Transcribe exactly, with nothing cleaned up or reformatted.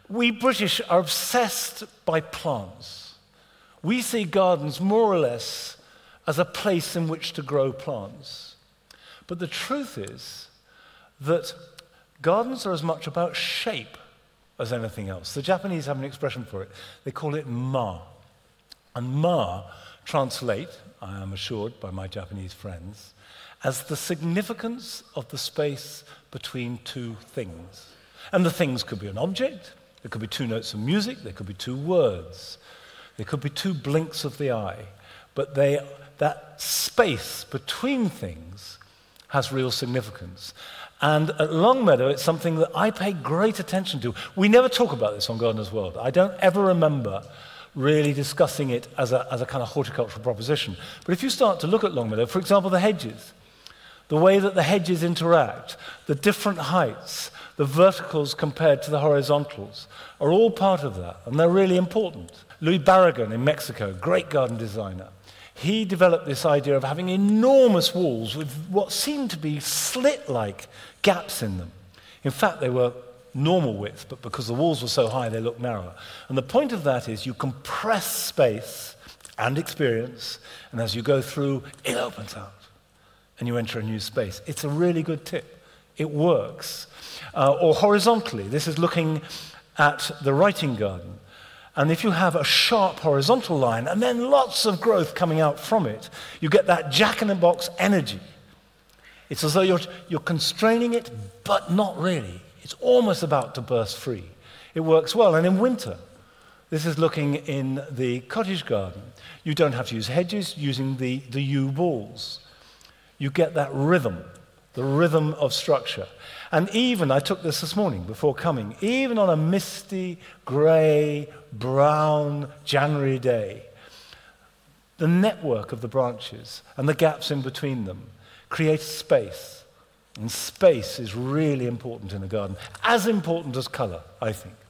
We British are obsessed by plants. We see gardens more or less as a place in which to grow plants. But the truth is that gardens are as much about shape as anything else. The Japanese have an expression for it. They call it ma. And ma translate, I am assured by my Japanese friends, as the significance of the space between two things. And the things could be an object, there could be two notes of music, there could be two words, there could be two blinks of the eye, but they, that space between things has real significance. And at Longmeadow, it's something that I pay great attention to. We never talk about this on Gardener's World. I don't ever remember really discussing it as a, as a kind of horticultural proposition. But if you start to look at Longmeadow, for example, the hedges, the way that the hedges interact, the different heights, the verticals compared to the horizontals, are all part of that, and they're really important. Luis Barragan in Mexico, great garden designer, he developed this idea of having enormous walls with what seemed to be slit-like gaps in them. In fact, they were normal width, but because the walls were so high, they looked narrower. And the point of that is you compress space and experience, and as you go through, it opens out, and you enter a new space. It's a really good tip. It works. Uh, or horizontally, this is looking at the writing garden. And if you have a sharp horizontal line and then lots of growth coming out from it, you get that jack-in-the-box energy. It's as though you're, you're constraining it, but not really. It's almost about to burst free. It works well. And in winter, this is looking in the cottage garden. You don't have to use hedges, using the, the yew balls. You get that rhythm, the rhythm of structure. And even, I took this this morning before coming, even on a misty, grey, brown January day, the network of the branches and the gaps in between them create space. And space is really important in a garden, as important as colour, I think.